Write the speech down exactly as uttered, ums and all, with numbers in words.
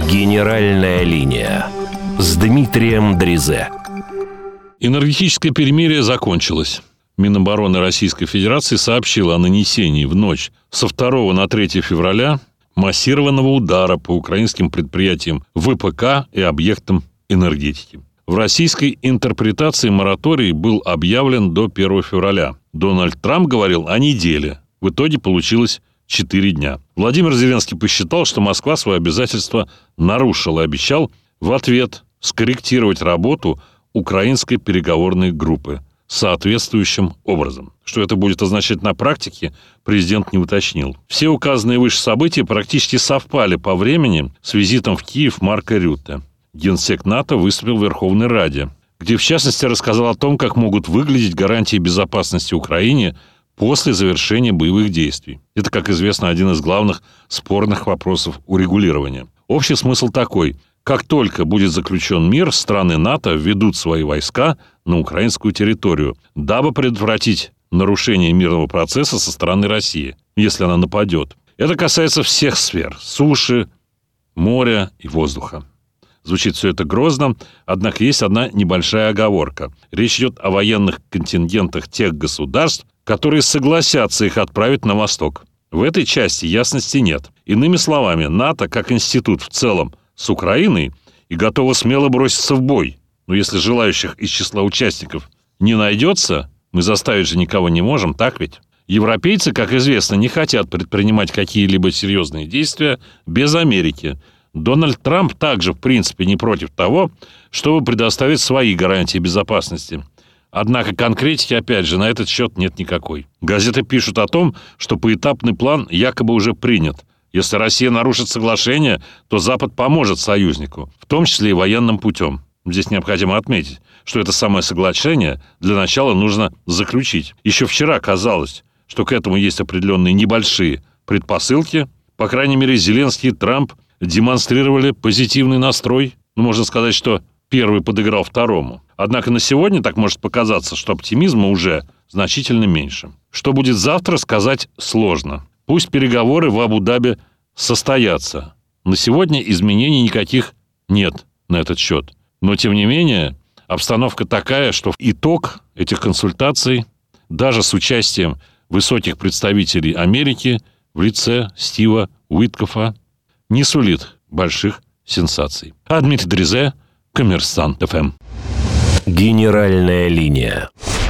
Генеральная линия с Дмитрием Дрезе. Энергетическое перемирие закончилось. Минобороны Российской Федерации сообщила о нанесении в ночь со второго на третье февраля массированного удара по украинским предприятиям ВПК и объектам энергетики. В российской интерпретации мораторий был объявлен до первого февраля. Дональд Трамп говорил о неделе. В итоге получилось четыре дня. Владимир Зеленский посчитал, что Москва свои обязательства нарушила и обещал в ответ скорректировать работу украинской переговорной группы соответствующим образом. Что это будет означать на практике, президент не уточнил. Все указанные выше события практически совпали по времени с визитом в Киев Марка Рютте. Генсек НАТО выступил в Верховной Раде, где в частности рассказал о том, как могут выглядеть гарантии безопасности Украине после завершения боевых действий. Это, как известно, один из главных спорных вопросов урегулирования. Общий смысл такой: как только будет заключен мир, страны НАТО введут свои войска на украинскую территорию, дабы предотвратить нарушение мирного процесса со стороны России, если она нападет. Это касается всех сфер – суши, моря и воздуха. Звучит все это грозно, однако есть одна небольшая оговорка. Речь идет о военных контингентах тех государств, которые согласятся их отправить на восток. В этой части ясности нет. Иными словами, НАТО как институт в целом с Украиной и готово смело броситься в бой. Но если желающих из числа участников не найдется, мы заставить же никого не можем, так ведь? Европейцы, как известно, не хотят предпринимать какие-либо серьезные действия без Америки. Дональд Трамп также, в принципе, не против того, чтобы предоставить свои гарантии безопасности. Однако конкретики, опять же, на этот счет нет никакой. Газеты пишут о том, что поэтапный план якобы уже принят. Если Россия нарушит соглашение, то Запад поможет союзнику, в том числе и военным путем. Здесь необходимо отметить, что это самое соглашение для начала нужно заключить. Еще вчера казалось, что к этому есть определенные небольшие предпосылки. По крайней мере, Зеленский и Трамп демонстрировали позитивный настрой. Ну, можно сказать, что первый подыграл второму. Однако на сегодня так может показаться, что оптимизма уже значительно меньше. Что будет завтра, сказать сложно. Пусть переговоры в Абу-Даби состоятся. На сегодня изменений никаких нет на этот счет. Но, тем не менее, обстановка такая, что итог этих консультаций, даже с участием высоких представителей Америки в лице Стива Уиткофа, не сулит больших сенсаций. А Дмитрий Дрезе, Коммерсант ФМ. Генеральная линия.